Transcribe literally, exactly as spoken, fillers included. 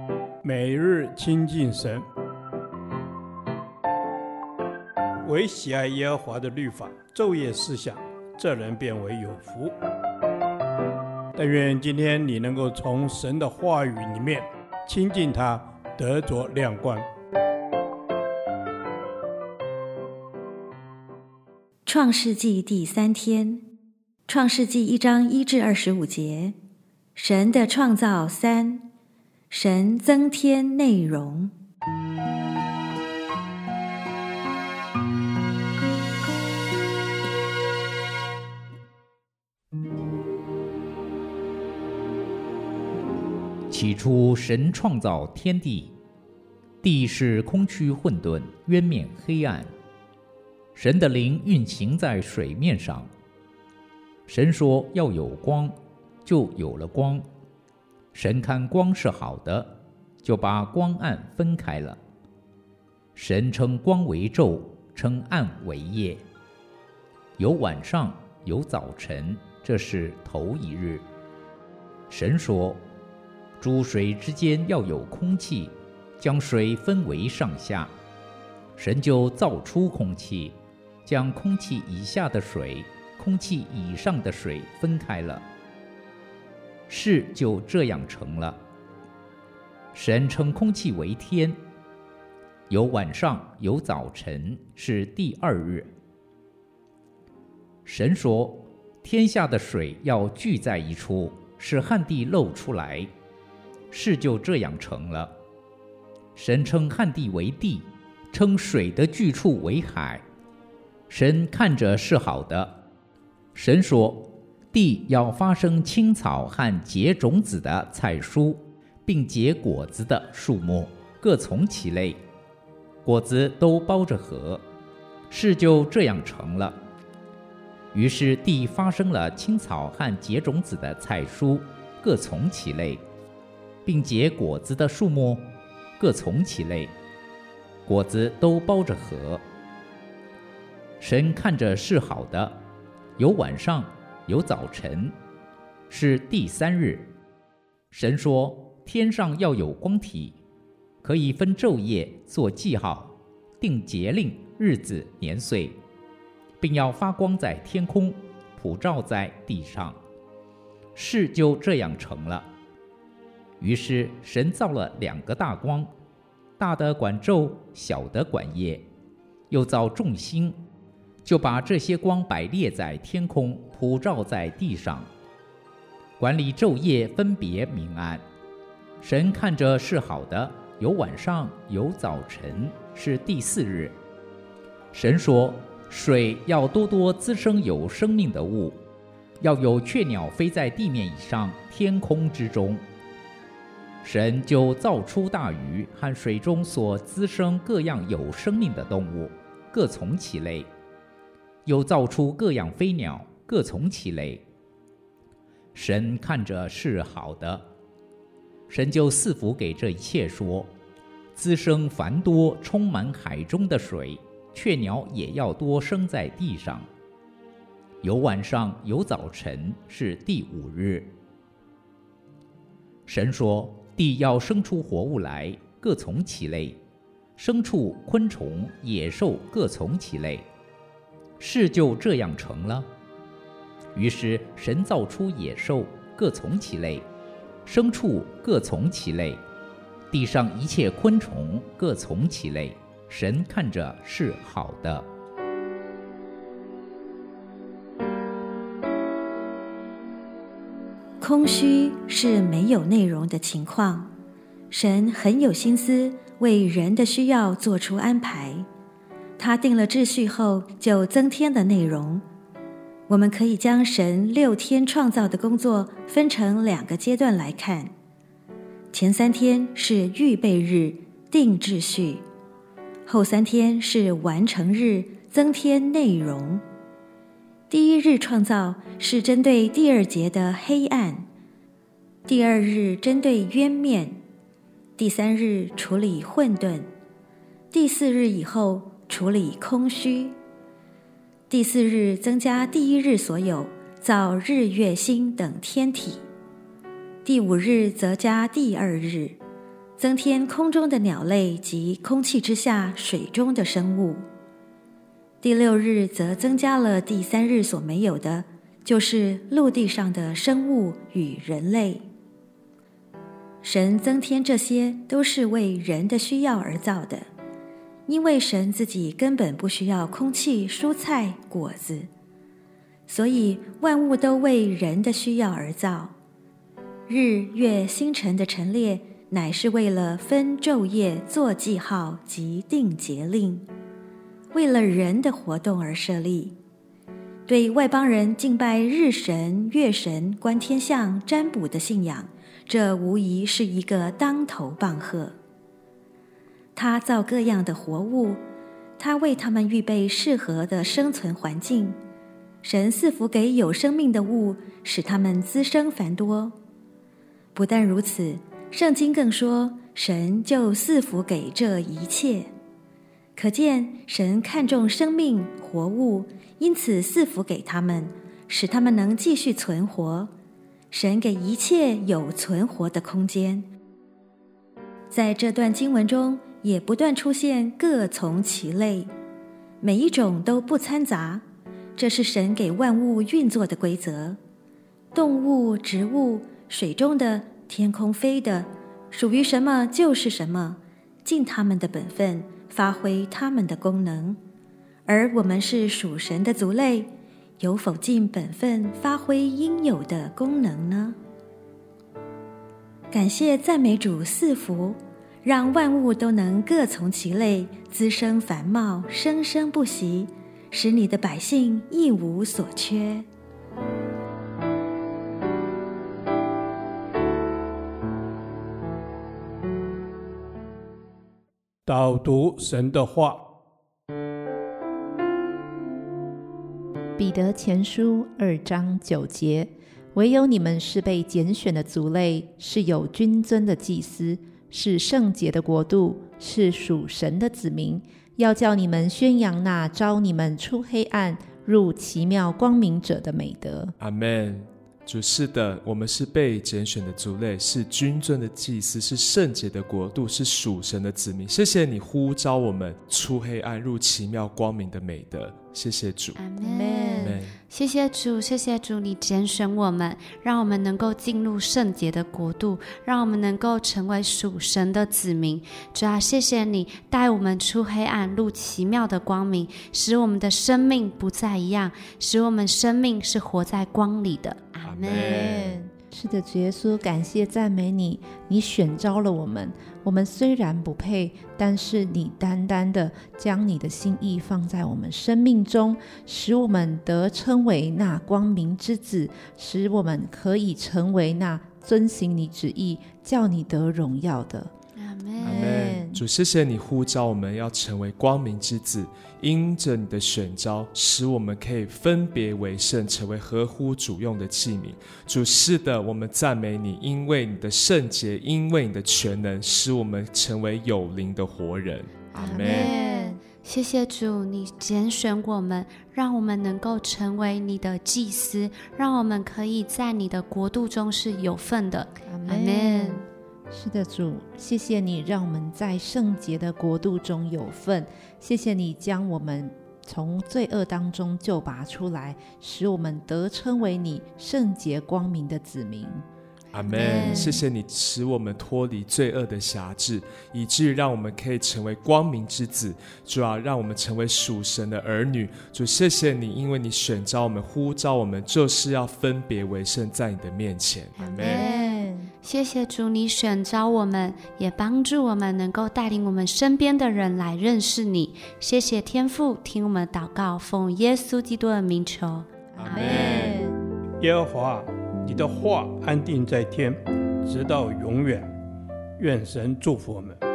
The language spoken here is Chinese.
每日亲近神，唯喜爱耶和华的律法，昼夜思想，这人变为有福。但愿今天你能够从神的话语里面亲近他，得着亮光。 创世纪第三天，创世纪一章一至二十五节，神的创造三，神增添内容。 起初神创造天地，地是空虚混沌，渊面黑暗。神的灵运行在水面上。神说要有光，就有了光。神看光是好的，就把光暗分开了。神称光为昼，称暗为夜。有晚上，有早晨，这是头一日。神说，诸水之间要有空气，将水分为上下。神就造出空气，将空气以下的水、空气以上的水分开了。事就这样成了。神称空气为天。有晚上，有早晨，是第二日。神说，天下的水要聚在一处，使旱地露出来。事就这样成了。神称旱地为地，称水的聚处为海。神看着是好的。神说，地要发生青草和结种子的菜蔬，并结果子的树木，各从其类，果子都包着核。事就这样成了。于是地发生了青草和结种子的菜蔬，各从其类，并结果子的树木，各从其类，果子都包着核。神看着是好的。有晚上，有早晨，是第三日。神说，天上要有光体，可以分昼夜，做记号，定节令、日子、年岁，并要发光在天空，普照在地上。事就这样成了。于是神造了两个大光，大的管昼，小的管夜。又造众星，就把这些光摆列在天空，普照在地上，管理昼夜，分别明暗。神看着是好的。有晚上，有早晨，是第四日。神说，水要多多滋生有生命的物，要有雀鸟飞在地面以上，天空之中。神就造出大鱼和水中所滋生各样有生命的动物，各从其类。又造出各样飞鸟，各从其类。神看着是好的。神就赐福给这一切，说，滋生繁多，充满海中的水，雀鸟也要多生在地上。有晚上，有早晨，是第五日。神说，地要生出活物来，各从其类，牲畜、昆虫、野兽各从其类。事就这样成了。于是神造出野兽，各从其类，牲畜各从其类，地上一切昆虫各从其类。神看着是好的。 空虚是没有内容的情况。神很有心思为人的需要做出安排。他定了秩序后，就增添了内容。我们可以将神六天创造的工作分成两个阶段来看。前三天是预备日，定秩序；后三天是完成日，增添内容。第一日创造是针对第二节的黑暗，第二日针对渊面，第三日处理混沌，第四日以后处理空虚。第四日增加第一日所有，造日月星等天体。第五日则加第二日， 增添空中的鸟类及空气之下水中的生物。第六日则增加了第三日所没有的，就是陆地上的生物与人类。神增添这些都是为人的需要而造的，因为神自己根本不需要空气、蔬菜、果子，所以万物都为人的需要而造。日月星辰的陈列乃是为了分昼夜做记号及定节令，为了人的活动而设立。对外邦人敬拜日神、月神、观天象、占卜的信仰，这无疑是一个当头棒喝。他造各样的活物，他为他们预备适合的生存环境。神赐福给有生命的物，使它们滋生繁多。不但如此，圣经更说，神就赐福给这一切。可见神看重生命活物，因此赐福给他们，使他们能继续存活。神给一切有存活的空间。在这段经文中，也不断出现各从其类，每一种都不掺杂，这是神给万物运作的规则。动物、植物、水中的、天空飞的，属于什么就是什么，尽他们的本分，发挥他们的功能。而我们是属神的族类，有否尽本分，发挥应有的功能呢？感谢赞美主赐福，让万物都能各从其类，滋生繁茂，生生不息，使你的百姓一无所缺。 导读神的话。 彼得前书二章九节，唯有你们是被拣选的族类，是有君尊的祭司，是圣洁的国度，是属神的子民，要叫你们宣扬那召你们出黑暗入奇妙光明者的美德。 阿们。主，是的，我们是被拣选的族类，是君尊的祭司，是圣洁的国度，是属神的子民。谢谢你呼召我们出黑暗入奇妙光明的美德。谢谢主。 阿们。谢谢主，谢谢主，你拣选我们，让我们能够进入圣洁的国度，让我们能够成为属神的子民。主啊，谢谢你带我们出黑暗入奇妙的光明，使我们的生命不再一样，使我们生命是活在光里的。阿们。 是的，主耶稣，感谢赞美你，你选召了我们，我们虽然不配，但是你单单的将你的心意放在我们生命中，使我们得称为那光明之子，使我们可以成为那遵行你旨意叫你得荣耀的。 阿们。主，谢谢你呼召我们要成为光明之子，因着你的选召，使我们可以分别为圣，成为合乎主用的器皿。主，是的，我们赞美你，因为你的圣洁，因为你的全能，使我们成为有灵的活人。阿们。 谢谢主，你拣选我们，让我们能够成为你的祭司，让我们可以在你的国度中是有份的。阿们。 是的，主，谢谢你让我们在圣洁的国度中有份，谢谢你将我们从罪恶当中救拔出来，使我们得称为你圣洁光明的子民。 阿们。谢谢你使我们脱离罪恶的辖制，以至于让我们可以成为光明之子。主啊，让我们成为属神的儿女。主，谢谢你，因为你选召我们，呼召我们，就是要分别为圣，在你的面前。阿们。 谢谢主，你选召我们，也帮助我们能够带领我们身边的人来认识你。谢谢天父，听我们的祷告，奉耶稣基督的名求。阿们。 耶和华，你的话安定在天，直到永远。愿神祝福我们。